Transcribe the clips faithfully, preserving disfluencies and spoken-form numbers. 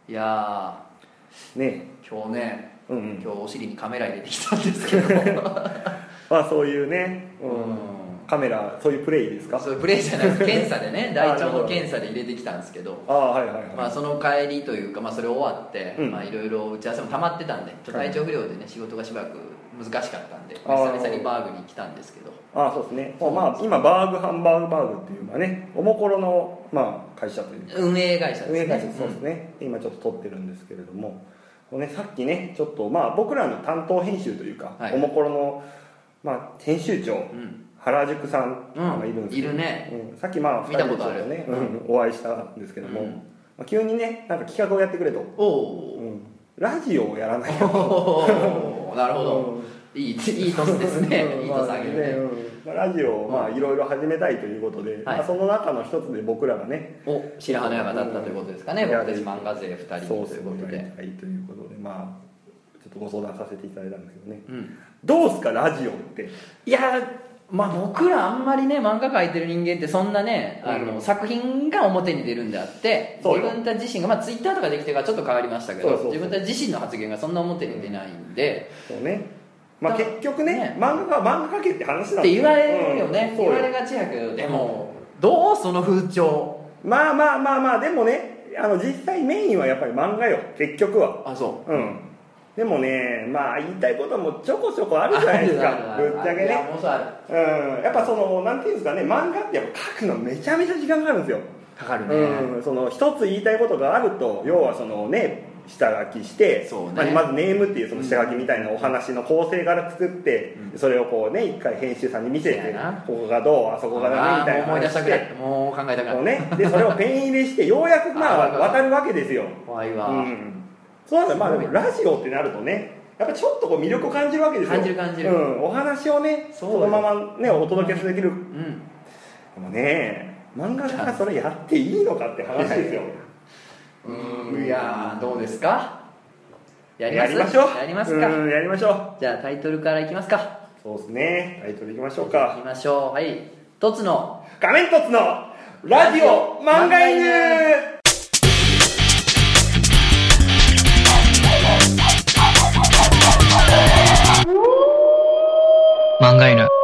いやーね今日ね、うんうん、今日お尻にカメラ入れてきたんですけどまあそういうね、うん、カメラそういうプレイですか？ そういうプレイじゃないです検査でね大腸の検査で入れてきたんですけどあ、はいはいはい、 まあ、その帰りというか、まあ、それ終わっていろいろ打ち合わせも溜まってたんでちょっと体調不良でね仕事がしばらく難しかったんで久々にバーグに来たんですけどああそうですね、まあ、今バーグハンバーグバーグっていうのはねおもころの、まあ、会社というか運営会社ですね、 運営会社そうですね、うん、今ちょっと撮ってるんですけれどもね、さっきねちょっと、まあ、僕らの担当編集というか、はい、おもころの、まあ、編集長、うん、原宿さんがいるんですけど、 うん、いるね、 うん、さっきまあふたりでちょっとね、うん、お会いしたんですけども、うんまあ、急にねなんか企画をやってくれとお、うん、ラジオをやらないとなるほど、うん、いいいい年ですねいい年あげるね、 まあ、ラジオをまあいろいろ始めたいということで、はいまあ、その中の一つで僕らがねお白羽の矢が立ったということですかね、うん、僕たち漫画勢ふたりということでそうそうやりたいということでまあちょっとご相談させていただいたんですけどね、うん、どうすかラジオっていやまあ僕らあんまりね漫画描いてる人間ってそんなね、うん、あの作品が表に出るんであって自分たち自身がまあツイッターとかできてからちょっと変わりましたけど自分たち自身の発言がそんな表に出ないんで、 うん、そうねまあ結局ねね漫画家漫画描けって話なんですよって言われるよね、うん、言われがちやけどでもどうその風潮まあまあまあまあでもねあの実際メインはやっぱり漫画よ結局はあそううんでもねまあ言いたいこともちょこちょこあるじゃないですかぶっちゃけねうんやっぱそのなんていうんですかね漫画ってやっぱ描くのめちゃめちゃ時間かかるんですよかかるね、 うん、その一つ言いたいことがあると要はそのね下書きして、ねまあ、まずネームっていうその下書きみたいなお話の構成から作って、うん、それをこうね一回編集さんに見せてここがどうあそこがダメみたいな思い出したくないもう考えたくない、 ね、でそれをペン入れしてようやくまあ渡るわけですよ怖いわ、うん、 そうなんだまあでもラジオってなるとねやっぱちょっとこう魅力を感じるわけですよ感じる感じる、 うん、お話をね そ, そのままねお届けできる、うん、でもね漫画家がそれやっていいのかって話ですようんいやどうですかやりますやりましょうやりますかうんやりましょうじゃあタイトルからいきますかそうですねタイトルいきましょうかいきましょうはいとつの画面とつのラジオ漫画犬漫画犬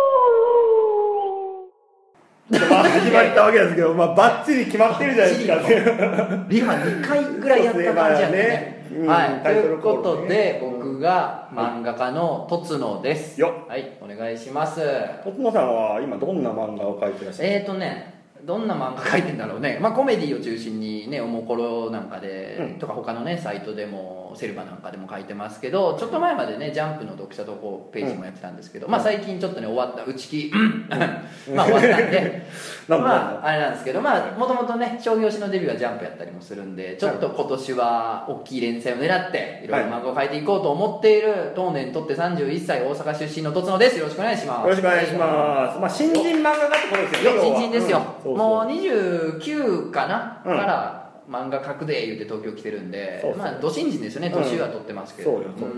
まあ始まったわけですけど、まあ、バッチリ決まってるじゃないですかリハにかいぐらいやった感じやね、うん、はい、ということで僕が漫画家のとつのですよはいお願いしますとつのさんは今どんな漫画を描いてらっしゃるえーとねどんな漫画描いてんだろうね、まあ、コメディを中心にねおもころなんかで、うん、とか他のねサイトでもセルバなんかでも書いてますけどちょっと前までねジャンプの読者投稿ページもやってたんですけど、うん、まあ最近ちょっとね終わった打ち切りまあ終わったんでまああれなんですけどまあもともとね商業誌のデビューはジャンプやったりもするんでちょっと今年は大きい連載を狙っていろいろ漫画を描いていこうと思っている当年とってさんじゅういっさい大阪出身のとつのですよろしくお願いしますよろしくお願いします、まあ、新人漫画家ってことですよね新人ですよ、うん、そうそうもうにじゅうきゅうかな、うん、から漫画描くで言って東京来てるんでそうそうまあど新人ですよね年は取ってますけど、うん、そうよそう、うん、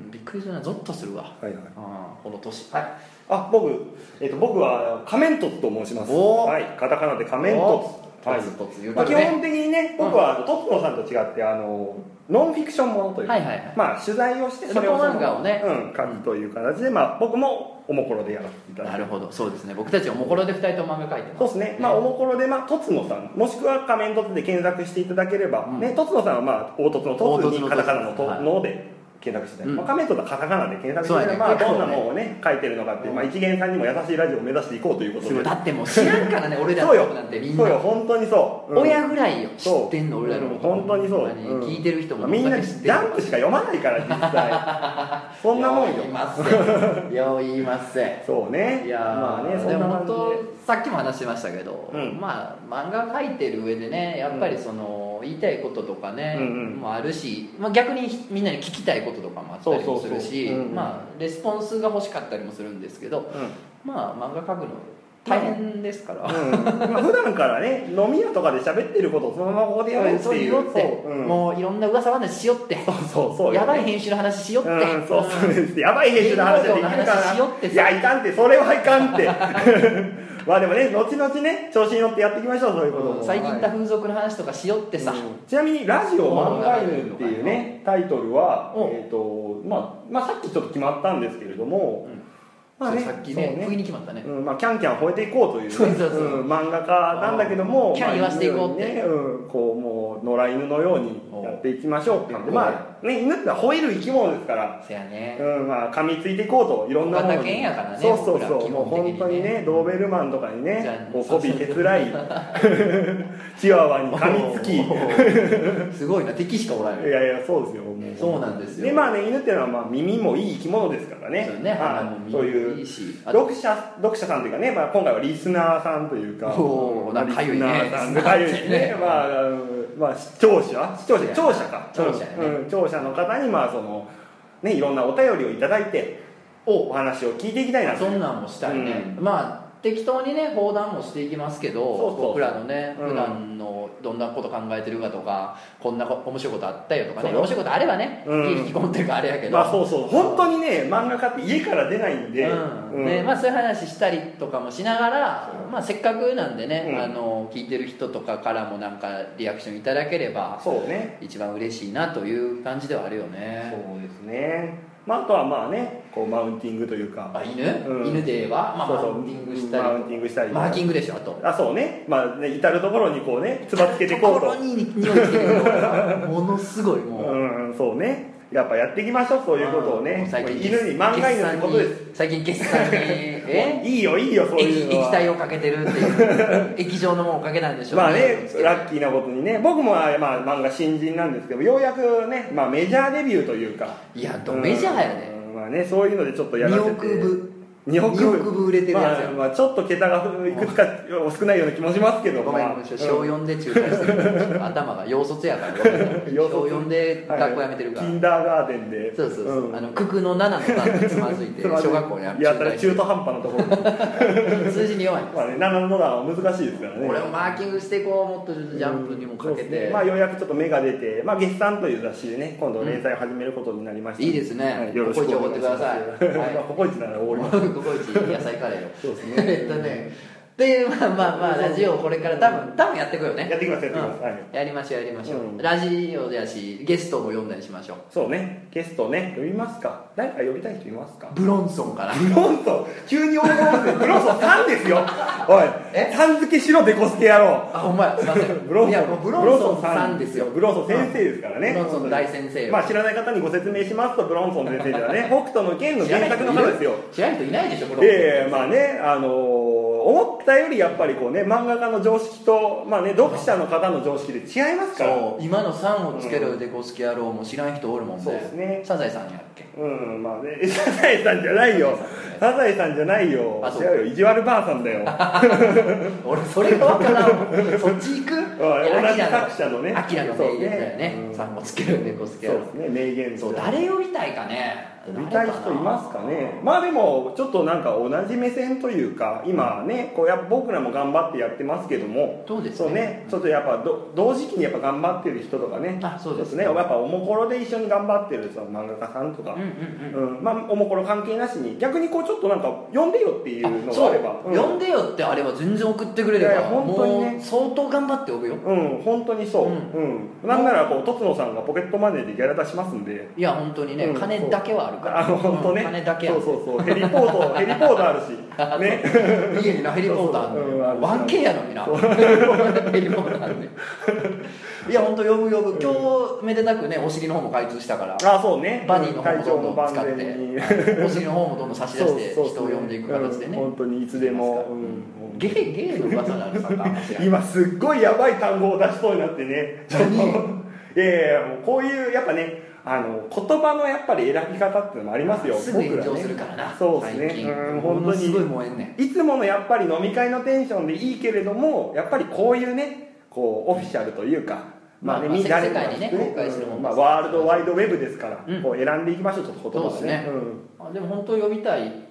びっくりするなゾッとするわはいはいあこの年はいあ僕、えー、と僕は仮面凸と申しますはいカタカナで仮面凸はいまあ、基本的にね僕はとつのさんと違ってあのノンフィクションものというか、はいはいはい、まあ取材をしてそれをその漫画をね、 うん、書くという形で、まあ、僕もおもころでやらせていただいてなるほどそうですね僕たちおもころでふたりとも漫画書いてます、ね、 そうですね、まあ、おもころで、まあ、とつのさんもしくは仮面とつで検索していただければ、うんね、とつのさんは、まあ、凹凸のとつにカタカナのとので検索して、うんまあ、仮面とつはカタカナで検索して、ねまあ、どんなものをね書いてるのかって、うんまあ、一元さんにも優しいラジオを目指していこうということでだってもう知らんからね俺らのことなんてみんなそうよ本当にそう、 うん、親ぐらいよ知ってんの俺らのこと、 うん、本当にそう、うん、 聞いてる人もみんなジャンプしか読まないから実際そんなもんよよう言いますせよう言いますせそうねいやまあねそんな感じでさっきも話しましたけど、うん、まあ漫画描いてる上でねやっぱりその、うん、言いたいこととかね、うんうん、もあるし、まあ、逆にみんなに聞きたいこととかもあったりもするしまあレスポンスが欲しかったりもするんですけど、うん、まあ漫画描くの大変ですから、うんまあ、普段からね飲み屋とかで喋ってることをそのままここでやるっていうそうって、うん、もういろんな噂話しよってそうそうそう、ね、 やばい編集の話しよって、 うん、そうそうですやばい編集の話はできるからしよっていやいかんってそれはいかんってまあでもね後々ね調子に乗ってやっていきましょうそういうことも、 うん、最近行った風俗の話とかしよってさ、 うん、ちなみに「ラジオ漫画犬」っていうねタイトルは、えーとまあ、まあさっきちょっと決まったんですけれども、うんまあね、さっきねね不意に決まったね、 うんまあ、キャンキャン吠えていこうという、ねそうそうそう、うん、漫画家なんだけどもキャン言わせていこうって、 ねうん、こうもう野良犬のようにやっていきましょうっていうので、まあね、犬ってのは吠える生き物ですからそやね、 うんまあ、噛みついていこうといろんなものに小型犬やからねそうそうそう、ね、もう本当にねドーベルマンとかにねこう媚びへつらいチワワに噛みつきすごいな敵しかおらんよいやいやそうですよもうそうなんですよでまあね犬っていうのはまあ耳もいい生き物ですからねそうねあそういういいし読者読者さんというかね、まあ、今回はリスナーさんというかおなんかかゆいねリスナーさんがかゆいですねまあ、まあ、視聴者視聴者聴者か聴者やね、 うん、聴者の方にまあそのねいろんなお便りをいただいてお話を聞いていきたいなとそんなんもしたいね、うん、まあ適当にね放談もしていきますけどそうそう僕らのね普段のどんなこと考えてるかとか、うん、こんな面白いことあったよとかね面白いことあればね、うん、引きこもってるからあれやけどまあそうそう本当にね漫画家って家から出ないんで、 うんうんねまあ、そういう話したりとかもしながら、まあ、せっかくなんでね、うん、あの聞いてる人とかからもなんかリアクションいただければそうね一番嬉しいなという感じではあるよねそうですねまあ、あとはまあねこうマウンティングというかあ犬、うん、犬では、まあ、 そうそうマウンティングしたりマウンティングしたりマーキングでしょあとあそうねまあね至る所にこうねつばつけてこうとところに匂いつけるのがものすごいもううんそうねやっぱやっていきましょうそういうことをね最近犬に漫画犬ってことです最近決算にえいいよいいよそういうのは液体をかけてるっていう液状のものをかけたんでしょうねまあねラッキーなことにね僕もまあ漫画新人なんですけどようやくね、まあ、メジャーデビューというかいやどメジャーやね、 うんまあね、そういうのでちょっとやらせてにおくぶにおくぶにおくぶ売れてるやつや、 まあまあ、ちょっと桁がいくつか少ないような気もしますけどごめん、まあ、小よんで中退してる頭が幼卒やから小よんで学校辞めてるから、 はい、キンダーガーデンでそうそうそう、うん、あの九九のななの段でつまずいて小学校にやったら中途半端なところ数字に弱いんです、 まあね、ななの段は難しいですからねこれをマーキングしていこうもっとジャンプにもかけて、 うんねまあ、ようやくちょっと芽が出て「まあ、月産」という雑誌でね今度連載を始めることになりました、 うん、いいですね、はい、 よろしくお願いします。 ココイチなら終わります。 ココイチ野菜カレーよそうですねえっとねでまあまあまあラジオをこれから多分多分やっていくよねやっていきますやっていきます、 うんはい、 やりましょうやりましょう、 うん、 ラジオやしゲストも呼んだりしましょうそうねゲストね呼びますか誰か呼びたい人いますかブロンソンかなブロンソン急に大声でブロンソンさんですよおいえさん付けしろデコスケ野郎あほんまやすいませんブロンソンいやもうブロンソンさんですよブロンソン先生ですからね、 うん、ブロンソン大先生まあ知らない方にご説明しますとブロンソン先生ではね北斗の拳の原作の方ですよ知らない人いないでしょブロンソンええまあねあのー思ったよりやっぱりこうね漫画家の常識と、まあね、読者の方の常識で違いますからそう今のさんをつけるデコスケ野郎も知らん人おるもんねそうですねサザエさんやっけうんまあねサザエさんじゃないよサザエさんじゃないよ違うよ意地悪ばあさんだよ俺それが分からんそっち行く同じ作者のねアキラの名言だよねさんをつけるデコスケ野郎そうですね名言そう誰呼びたいかね呼びたい人いますかねまあでもちょっとなんか同じ目線というか今ねこうやっぱ僕らも頑張ってやってますけどもそうですねそうねちょっとやっぱど同時期にやっぱ頑張ってる人とかねあそうですねやっぱおもころで一緒に頑張ってるその漫画家さんとかうんうんうん、 うん、まあおもころ関係なしに逆にこうちょっとなんか呼んでよっていうのがあればうん、呼んでよってあれば全然送ってくれれば本当にねもう相当頑張って呼ぶようん本当にそう、うんうん、なんならこうとつのさんがポケットマネーでギャラ出しますんでいや本当にね、うん、金だけはあるからあの本当ね、 金だけそうそうそうヘリポートヘリポートあるしね家になヘリポートあるのよワンケーやのになヘリポートあるねいや本当呼ぶ呼ぶ今日めでたくねお尻の方も開通したからあそうねバディの方もどんどん使ってお尻の方もどんどん差し出して人を呼んでいく形でね本当にいつでもゲイゲイの噂なるさ今すっごいやばい単語を出しそうになってねいやいやもうこういうやっぱねあの言葉のやっぱり選び方っていうのもありますよすぐ炎上するからな、 ね、そうですねうん本当にすごい燃えんねいつものやっぱり飲み会のテンションでいいけれどもやっぱりこういうねこうオフィシャルというかまあね、 まあ、世誰界にね公開するもの、 まあ、ワールドワイドウェブですから、うん、こう選んでいきましょうちょっと言葉をね、 そうですね、うん、あでも本当呼びたい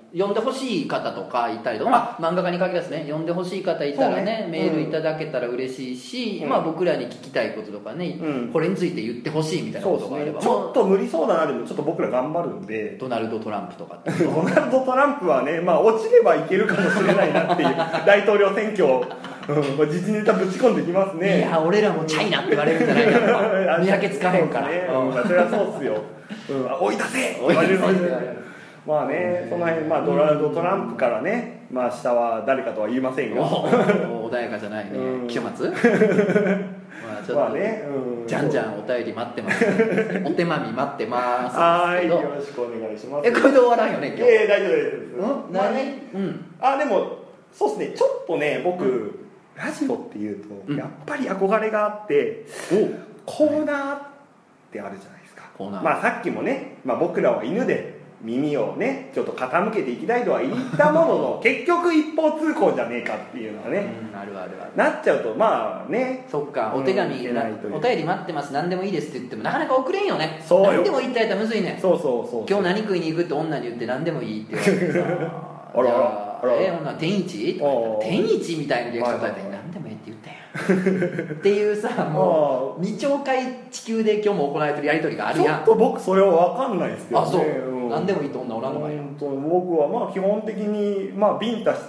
読んでほしい方とかいたりとか、まあ、漫画家に限らずね読んでほしい方いたら ね, ねメールいただけたら嬉しいし、うん、まあ、僕らに聞きたいこととかね、うん、これについて言ってほしいみたいなことがあれば、 ね、ちょっと無理そうだなでもちょっと僕ら頑張るんでドナルド・トランプとかってドナルド・トランプはね、まあ、落ちればいけるかもしれないなっていう大統領選挙を、うん、時事ネタぶち込んできますね。 いや俺らもチャイナって言われるんじゃないかと見分けつかへんから、 ね、うん、それはそうっすよ、うん、追い出せ追い出せまあね、その辺、まあ、ドナルド・トランプからね、まあ、下は誰かとは言いませんが穏やかじゃないね、うん、木松まあちょっと、まあね、うん、じゃんじゃんお便り待ってますお手まみ待ってますはいよろしくお願いします。 えこれで終わらんよね今日。 えー、大丈夫です、 うん、 まあね、うん、 あでもそうですねちょっとね僕、うん、ラジオっていうと、うん、やっぱり憧れがあって、うん、コーナーってあるじゃないですか。コーナー、まあ、さっきもね、まあ、僕らは犬で耳をねちょっと傾けていきたいとは言ったものの結局一方通行じゃねえかっていうのはね、 うん、あるあるあるなっちゃうとまあねそっか、お手紙、うん、お便り待ってます何でもいいですって言ってもなかなか送れんよね。 そうよ何でも言ったやったらむずいね。 そうそうそう今日何食いに行くって女に言って何でもいいって言われてさあらあらえ女天一とか天一みたいなリアクションされて何でもいいって言ったやんっていうさもうにちょうかい地球で今日も行われてるやり取りがあるやん。 ちょっと僕それは分かんないですけどね。 あそう、 うん、 何でもいいと女おらんのかい。 僕はまあ基本的にまあビンタして、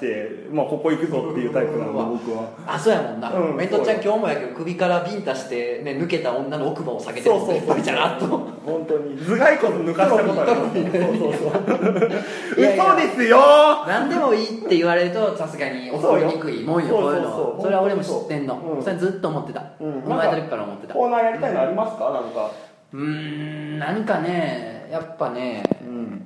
まあ、ここ行くぞっていうタイプなんで僕はあそうやもんな、うん、メトちゃん今日もやけど首からビンタして、ね、抜けた女の奥歯を下げてるもんね。いっぱいじゃなっと本当に頭蓋骨抜かしたことある。そうそうそう嘘ですよ。 何でもいいって言われるとさすがに怒りにくいもんよ。こういうのそれは俺も知ってんの、うん、それずっと思ってた、うん、生まれた時から思ってた。 コーナーやりたいのありますか。なんかうーん何かねやっぱね、うん、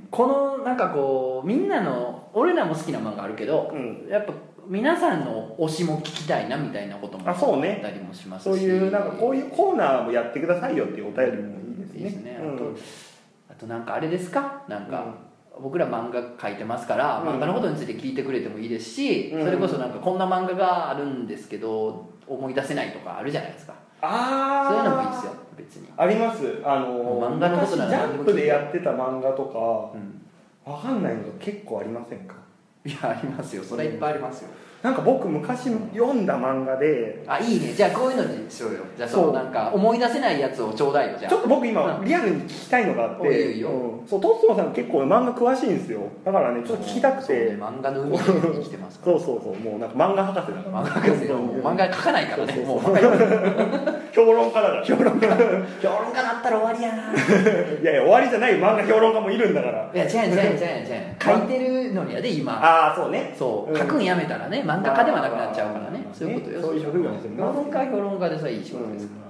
このなんかこうみんなの俺らも好きな漫画あるけど、うん、やっぱ皆さんの推しも聞きたいなみたいなこともあったりもしますし、 そういうなんかこういうコーナーもやってくださいよっていうお便りもいいですね。いいですね。 あと、うん、あとなんかあれですかなんか、うん、僕ら漫画描いてますから、うん、漫画のことについて聞いてくれてもいいですし、うん、それこそなんかこんな漫画があるんですけど思い出せないとかあるじゃないですか。あそういうのもいいですよ別に。 あります。あの漫画のことなら昔ジャンプでやってた漫画とか、うん、分かんないのが結構ありませんか。 いやありますよそれいっぱいありますよ。 なんか僕昔読んだ漫画で、 あいいねじゃあこういうのにしようよ。じゃあそうなんか思い出せないやつをちょうだいよ。じゃあちょっと僕今リアルに聞きたいのがあって、うん、そうトッツノさん結構漫画詳しいんですよ。だからねちょっと聞きたくて、 ね、漫画の海に生きてますからそうそうそうもうなんか漫画博士だから漫画博士もう漫画描かないからねもう評論家だから評論家評論家だったら終わりやな。 いやいや終わりじゃない漫画評論家もいるんだから。 いや違う違う違う違う書いてるのにやで今。 ああそうねそう、うん、書くんやめたらね漫画家ではなくなっちゃうからね、そういうことよ。 そういう職業ですよね。 評論家評論家でさいい仕事ですから、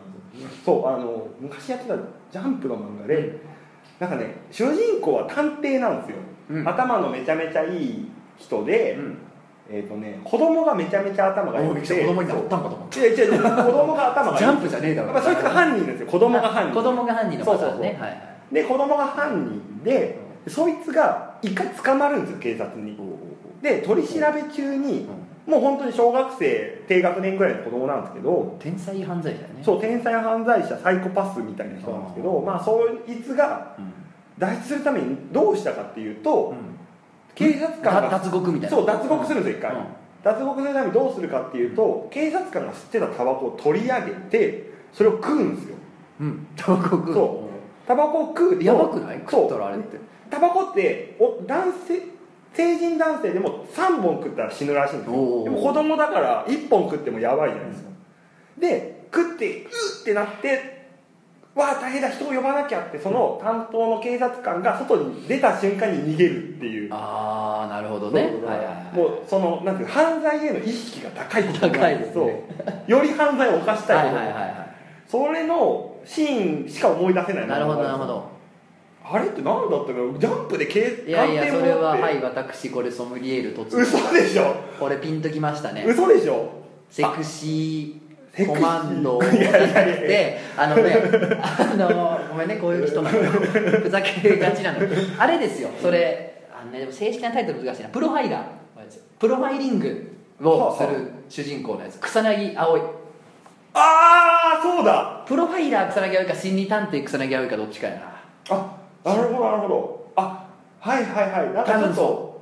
うん、そうあの昔やってたジャンプの漫画で、うん、なんかね主人公は探偵なんですよ、うん、頭のめちゃめちゃいい人で、うん、えっ、ー、とね子供がめちゃめちゃ頭が良くて子供になったんかと思って違う違う違う子供が頭がいいジャンプじゃねえだろ。 やっぱそいつが犯人ですよ。子供が犯人子供が犯人のパターンね。はいはい、 で子供が犯人でそいつが一回捕まるんですよ警察に。で取り調べ中に、もう本当に小学生低学年ぐらいの子供なんですけど天才犯罪者ね。 そう天才犯罪者サイコパスみたいな人なんですけど、まあそいつが脱出するためにどうしたかっていうと、うん、警察官が脱獄みたいなそう脱獄するんですよ一回、うん、脱獄するためにどうするかっていうと警察官が吸ってたタバコを取り上げてそれを食うんですよ。 うんタバコ食う。 そうタバコを食うとやばくない食ったらあれってタバコってお男性成人男性でもさんぼん食ったら死ぬらしいんですよ。でも子供だからいっぽん食ってもやばいじゃないですか、うん、で食ってうってなってわあ大変だ人を呼ばなきゃってその担当の警察官が外に出た瞬間に逃げるっていう。 ああなるほどね。はいはいはい、 もうそのなんていう犯罪への意識が高いこと高いです、ね、 そうより犯罪を犯したいこと、 はいはいはいはい、 それのシーンしか思い出せない。 なるほどなるほど。 あれって何だったかジャンプで警いやいやそれははい私これソムリエール突嘘でしょ。 これピンときましたね。 嘘でしょ。 セクシーコマンドじゃなくてあのねあのごめんねこういう人なのよふざけがちなのあれですよそれあの、ね、でも正式なタイトル難しいな。プロファイラープロファイリングをする主人公のやつ草薙葵。 ああそうだプロファイラー草薙葵か心理探偵草薙葵かどっちかやな。 あなるほどなるほど。あはいはいはいなんかちょっと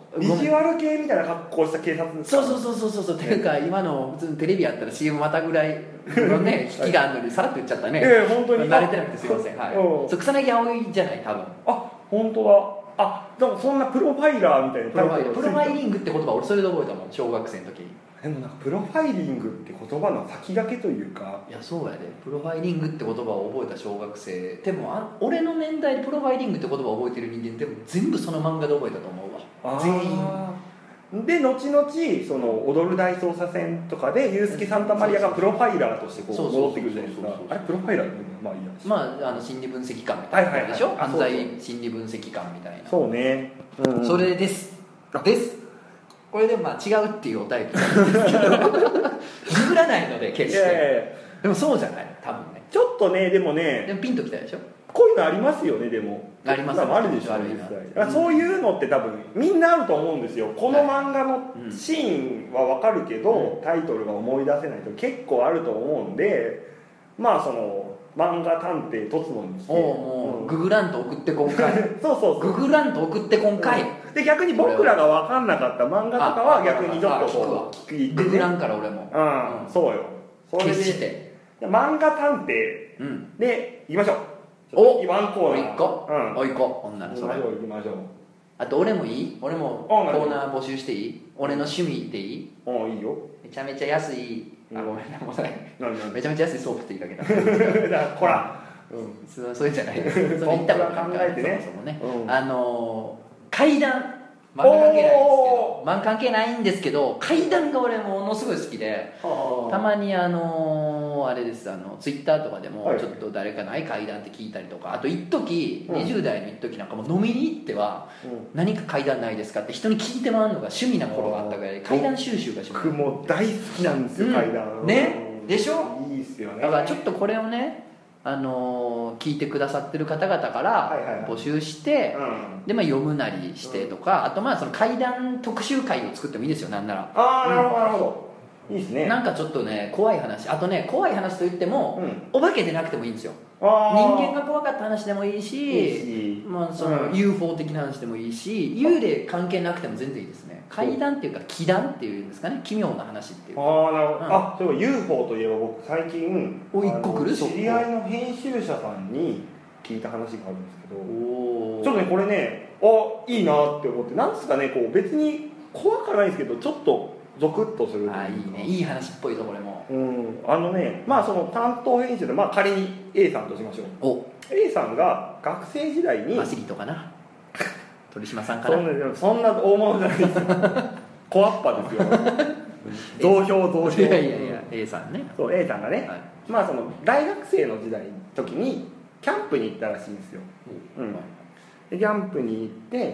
ビジュアル系みたいな格好した警察ですか。そうそうそうそうそうっていうか今の普通のテレビやったら シーエム またぐらいのね引きがあるのにさらっと言っちゃったね。 ええ本当に慣れてなくてすいません。はい。そう草薙葵じゃない多分。 あ本当だ。あでもそんなプロファイラーみたいなプロファイプロファイリングって言葉俺それで覚えたもん小学生の時に。 でもなんかプロファイリングって言葉の先駆けというかいやそうやでプロファイリングって言葉を覚えた小学生でもあ俺の年代でプロファイリングって言葉を覚えてる人間でも全部その漫画で覚えたと思うわ全員で後々その踊る大捜査線とかでユースケ・サンタマリアがプロファイラーとしてこう戻ってくるじゃないですかあれプロファイラーってまあいいやまああの心理分析官みたいなことでしょ、はいはいはい、犯罪心理分析官みたいなそうね、 うんうん、それですですこれでまあ違うっていうおタイプなんですけどググらないので決していやいやいやでもそうじゃない多分ねちょっとねでもねでもピンときたでしょこういうのありますよねでもありますあるでしょうねそういうのって多分みんなあると思うんですよこの漫画のシーンは分かるけど、うん、タイトルが思い出せないと結構あると思うんでまあその漫画探偵とつのにしておもう、うん、ググランと送って今回そうそうそうググランと送って今回、 うん、で逆に僕らが分かんなかった漫画とかは逆にちょっとこう聞いて、ね、ググランから俺もうん、うん、そうよそれで決して漫画探偵でいきましょうおワンコーナー行こう、うん、お行こうほんならそれ行きましょうあと俺もいい俺もコーナー募集していい俺の趣味でいいああいいよめちゃめちゃ安いあごめんなもうねめちゃめちゃ安いソープって言いかけたほらうんそそれじゃないですそれ言ったこと考えてねそもそもね、うん、あの階段漫画関係ないんですけど漫画関係ないんですけど階段が俺ものすごい好きでたまにあのあれですあのツイッターとかでもちょっと誰かない階段って聞いたりとかあと一時、うん、にじゅう代の一時なんかもう飲みに行っては、うん、何か階段ないですかって人に聞いて回るのが趣味な頃があったぐらい階段収集が趣味僕も大好きなんですよ、うん、階段ねでしょいいっすよねだからちょっとこれをねあのー、聞いてくださってる方々から募集して、はいはいはい、でまあ、読むなりしてとか、うん、あとまあその怪談特集会を作ってもいいですよなんならああなるほどなるほどいいですねなんかちょっとね怖い話あとね怖い話といっても、うん、お化けでなくてもいいんですよ人間が怖かった話でもいいし、いいしまあ、その ユーフォー 的な話でもいいし、うん、幽霊関係なくても全然いいですね怪談っていうか奇談っていうんですかね奇妙な話っていうかああなるほど、うん、あそういえば ユーフォー といえば僕最近お一個来る知り合いの編集者さんに聞いた話があるんですけどおちょっとねこれねあいいなって思ってなんですかねこう別に怖くはないんですけどちょっとゾクッとするあいいねいい話っぽいぞこれもうんあのねまあその担当編集でまあ仮に A さんとしましょうお A さんが学生時代にマシリとかな鳥島さんかなそんなそんな大物じゃないですよ小アッパですよ増票増票いやいやいや A さんねそう A さんがね、はい、まあその大学生の時代の時にキャンプに行ったらしいんですよ、うん、でキャンプに行って、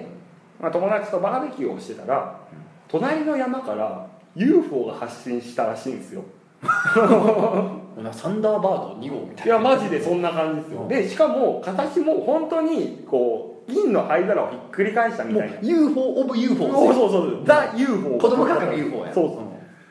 まあ、友達とバーベキューをしてたら隣の山から ユーフォー が発信したらしいんですよサンダーバードに号みたいないやマジでそんな感じですよ、うん、でしかも形も本当にこう銀の灰皿をひっくり返したみたいなユーフォー オブ ユーフォーそうそうそうザ ユーフォー子供かかる ユーフォー やそうそう、うん、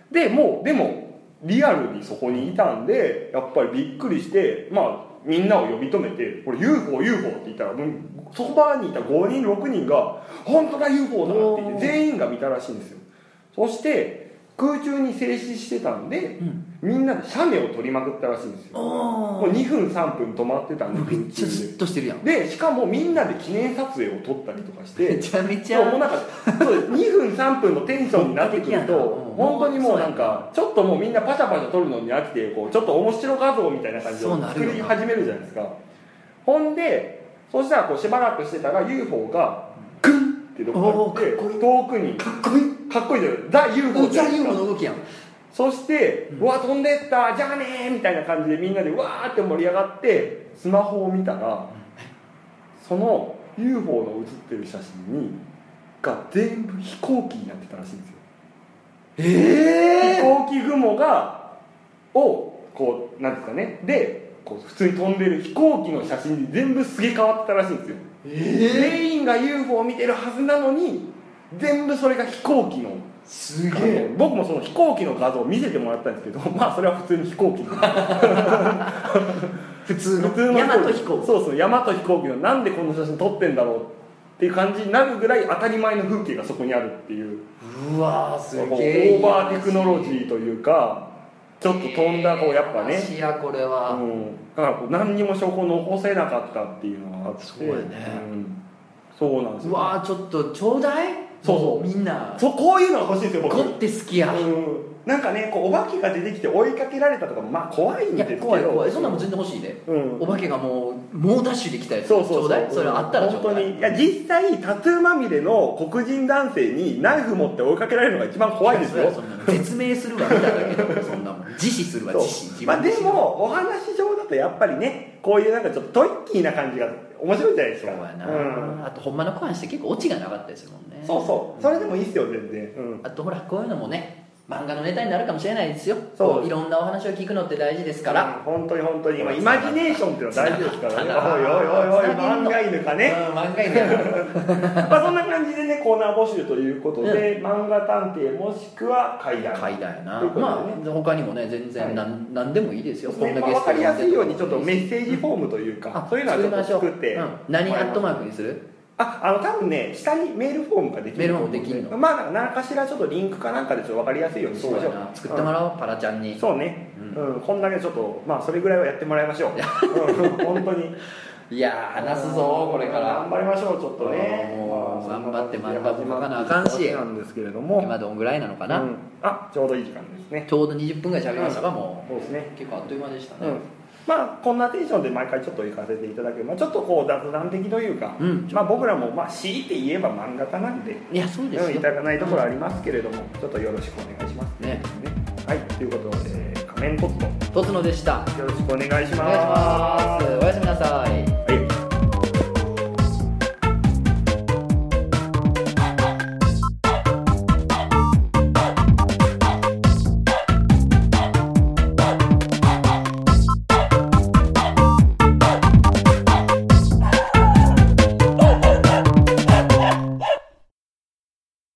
でもうでもリアルにそこにいたんでやっぱりびっくりしてまあみんなを呼び止めてこれ ユーフォー ユーフォー って言ったらそこ場にいたごにんろくにんが本当だ ユーフォー だって言って全員が見たらしいんですよそして空中に静止してたんで、うん、みんなで写メを撮りまくったらしいんですよもうにふんさんぷん止まってたんでめっちゃじっとしてるやんでしかもみんなで記念撮影を撮ったりとかしてめちゃめちゃもうなんかそうにふんさんぷんのテンションになってくると本当にもうなんかちょっともうみんなパシャパシャ撮るのに飽きてこうちょっと面白画像みたいな感じを作り始めるじゃないですかほんでそしたらこうしばらくしてたら ユーフォー がグンってどこか行って遠くにかっこいいかっこいいじゃんザ ユーフォーザ ユーフォー の動きやんそして「うわ飛んでったじゃあね」みたいな感じでみんなでわーって盛り上がってスマホを見たらその ユーフォー の写ってる写真にが全部飛行機になってたらしいんですよええー、飛行機雲がをこうなんですかねでこう普通に飛んでる飛行機の写真に全部すげ替わってたらしいんですよ、えー、全員が ユーフォー を見てるはずなのに全部それが飛行機のすげえ僕もその飛行機の画像を見せてもらったんですけどまあそれは普通に飛行機の普通の普通の大和飛行機そうそう大和飛行機のなんでこの写真撮ってんだろうっっていう感じになるぐらい当たり前の風景がそこにあるっていう、 うわーすげえオーバーテクノロジーというか、ちょっと飛んだこうやっぱね、 いやこれは、 うん、だからこう何にも証拠を残せなかったっていうのがあって、 そうやね、 うん、そうなんですよ、 うわーちょっとちょうだい、 そうそうみんなそうこういうのが欲しいんですよ僕。 こって好きや、 うん、なんかねこうお化けが出てきて追いかけられたとかもまあ怖いんいやですけど、 怖い怖い、そんなもん全然欲しいで、 うん、 お化けがもう猛ダッシュできたやつ、 そうそうそう、 ちょうだい、それあったらちょうだい。 本当にいや実際タトゥーまみれの黒人男性にナイフ持って追いかけられるのが一番怖いですよ。 そんなの絶命するわ見ただけでそんなもん自死するわ自死、自まあ、で分死ぬもお話上だとやっぱりねこういうなんかちょっとトリッキーな感じが面白いじゃないですか。 そうやな、 うん、 あとほんまの話って結構オチがなかったですもんね。 そうそう、それでもいいっすよ全然、うん、 あとほらこういうのもね漫画のネタになるかもしれないですよ。 そういろんなお話を聞くのって大事ですから、 うん、本当に本当に今イマジネーションっていうのは大事ですからね。おいおいおいおい漫画犬かね、 うん、漫画犬やまあそんな感じでねコーナー募集ということで、うん、漫画探偵もしくは怪談怪談やな、 ね、 まあ他にもね全然何、はい、何でもいいですよ、 ね、こんなゲスト、まあ、分かりやすいようにちょっとメッセージフォームというか、うん、そういうのはちょっと作って、うん、 何アットマークにする？ あ、あの多分ね下にメールフォームができる。 メールフォームできるの。 まあ何かしらちょっとリンクかなんかでちょっと分かりやすいようにしましょう。 作ってもらおう、うん、パラちゃんに。 そうね、うんうん、こんだけちょっとまあそれぐらいはやってもらいましょう。うん、本当に。 いやー話すぞこれから頑張りましょうちょっとね。 もう頑張って漫画も描かなあかんし。 なんですけれども。 今どんぐらいなのかな。うん、 あ、ちょうどいい時間ですね。 ちょうどにじゅっぷんぐらい喋りましたか、うん、もう。 そうですね。 結構あっという間でしたね。うんまあこんなテンションで毎回ちょっと行かせていただければ、ちょっとこう雑談的というか、うん、まあ僕らもまあ強いて言えば漫画家なんで、 いやそうですよ、 いただかないところありますけれども、ちょっとよろしくお願いしますね。ねはいということで仮面トツノトツノでした。 よろしくお願いします。 お願いします。おやすみなさい。 はい